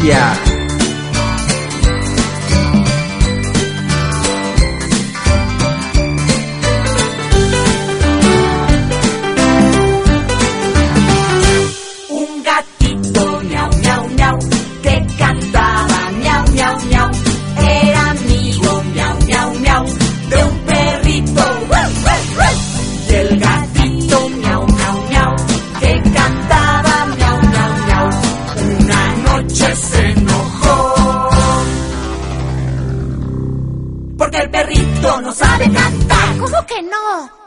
Colombia. Un gatito miau, miau, miau, que cantaba miau, miau, miau. Era amigo miau, miau, miau, de un perrito. Y el gatito miau, miau, miau, que cantaba miau, miau, miau. Una noche se enojó porque el perrito no sabe cantar. ¿Cómo que no?